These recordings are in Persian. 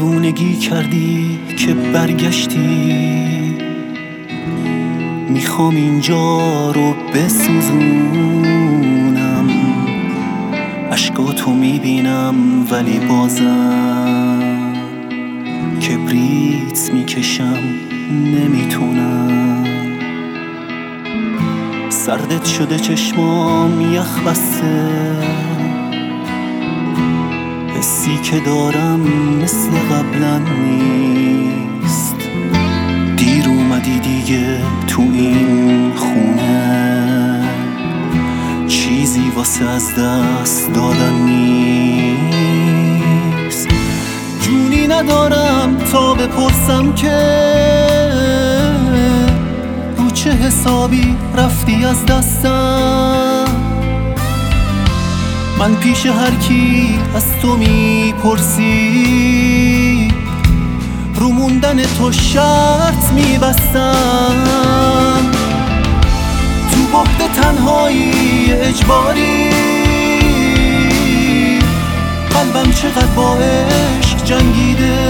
دیوونگی کردی که برگشتی، میخوام اینجا رو بسوزونم. اشکاتو میبینم ولی بازم کبریت میکشم نمیتونم. سردت شده چشمام یخ بسته، حسی که دارم مثل قبلا نیست. دیر اومدی دیگه تو این خونه، چیزی واسه از دست دادن نیست. جونی ندارم تا بپرسم که رو چه حسابی رفتی از دستم. من پیش هر کی از تو میپرسی، رو موندن تو شرط میبستم. تو بعد تنهایی اجباری، قلبم چقدر با عشق جنگیده.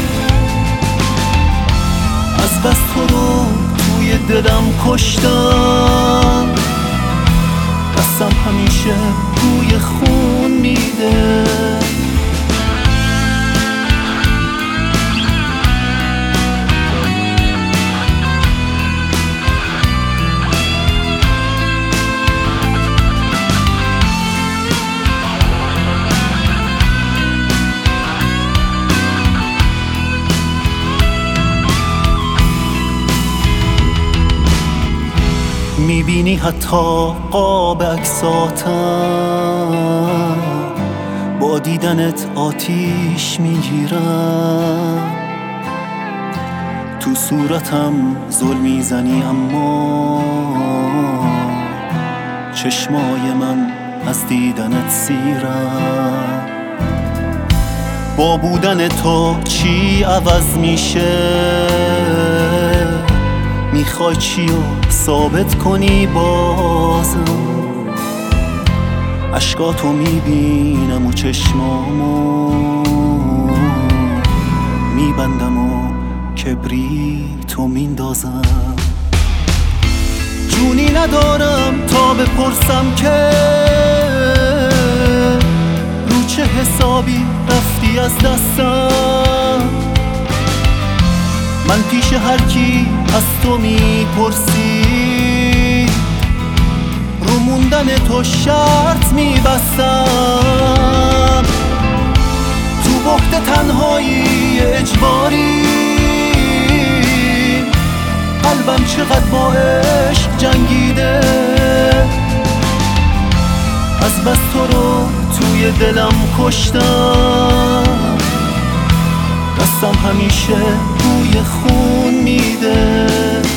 از بس تو رو توی دلم کشتم، دستم همیشه بوی خون میده. میبینی حتی قاب عکساتم، با دیدنت آتیش میگیرم. تو صورتم ظلم میزنی اما چشمای من از دیدنت سیرم. با بودن تو چی عوض میشه؟ میخوای چیو ثابت کنی بازم؟ اشکاتو میبینم و چشمامو میبندم و کبریتو میندازم. جونی ندارم تا بپرسم که رو چه حسابی رفتی از دستم. من پیش هر کی از تو میپرسی، رو موندن تو شرط میبستم. تو بعد تنهایی اجباری، قلبم چقدر با عشق جنگیده. از بس تو رو توی دلم کشتم، دستم همیشه بوی خون میده.